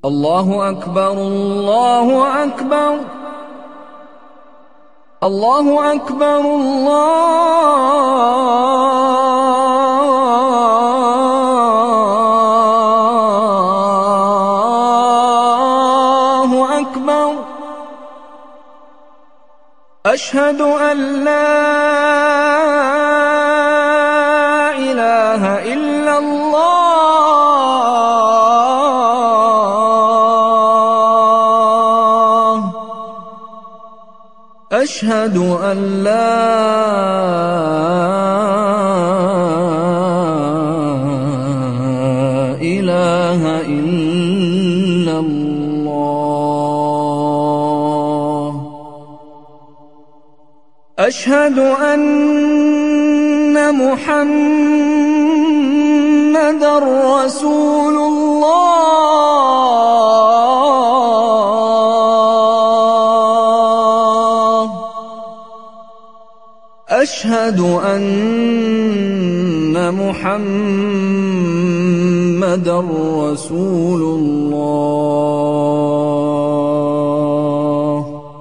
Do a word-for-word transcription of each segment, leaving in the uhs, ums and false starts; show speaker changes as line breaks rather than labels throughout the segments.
الله أكبر الله أكبر الله أكبر الله أكبر. أشهد أن لا إله إلا الله. أشهد أن لا إله إلا الله. أشهد أن محمدًا رسول الله. أشهد أن محمدًا رسول الله.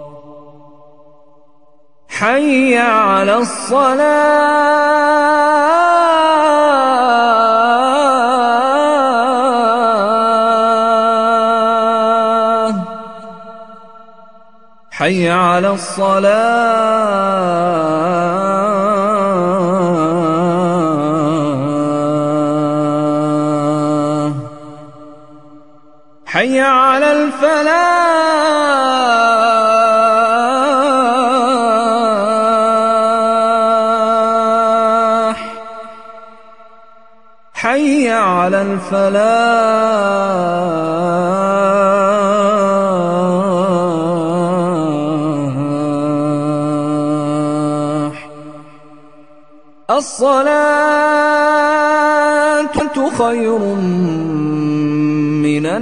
حي على الصلاة. حي على الصلاة. حي على الفلاح. حي على الفلاح. الصلاة خير من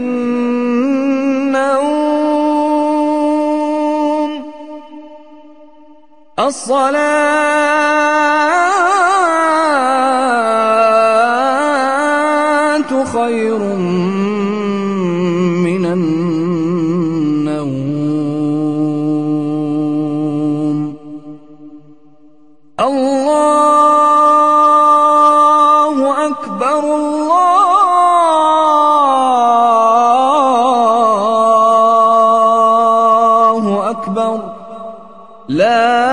النوم. الصلاة خير من النوم. الله أكبر الله أكبر. لا